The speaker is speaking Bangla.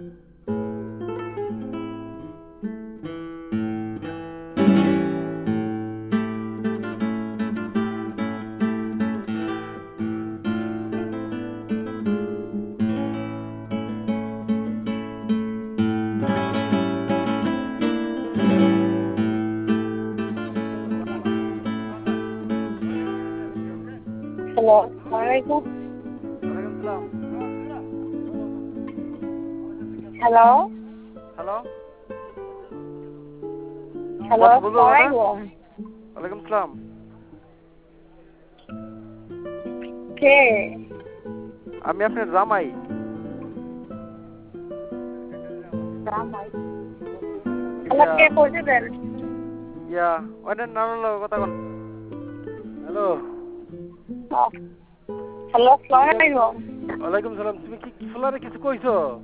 হ্যালো, আসসালামু আলাইকুম। ওয়ালাইকুম সালাম। হ্যালো, হ্যালো, হ্যালো, কথা বলবো আসসালামু মানে? আলাইকুম। ওয়ালাইকুম সালাম। কে? আমি আপনার জামাই। জামাই। হ্যালো, ইয়া কে পৌঁছে দেন? ইয়া ওইটা নানুর লগে কথা কন। হ্যালো, হ্যালো, আসসালামু তুমি আলাইকুম। ওয়ালাইকুম সালাম। তুমি কি ফুলারে কিছু কইছো?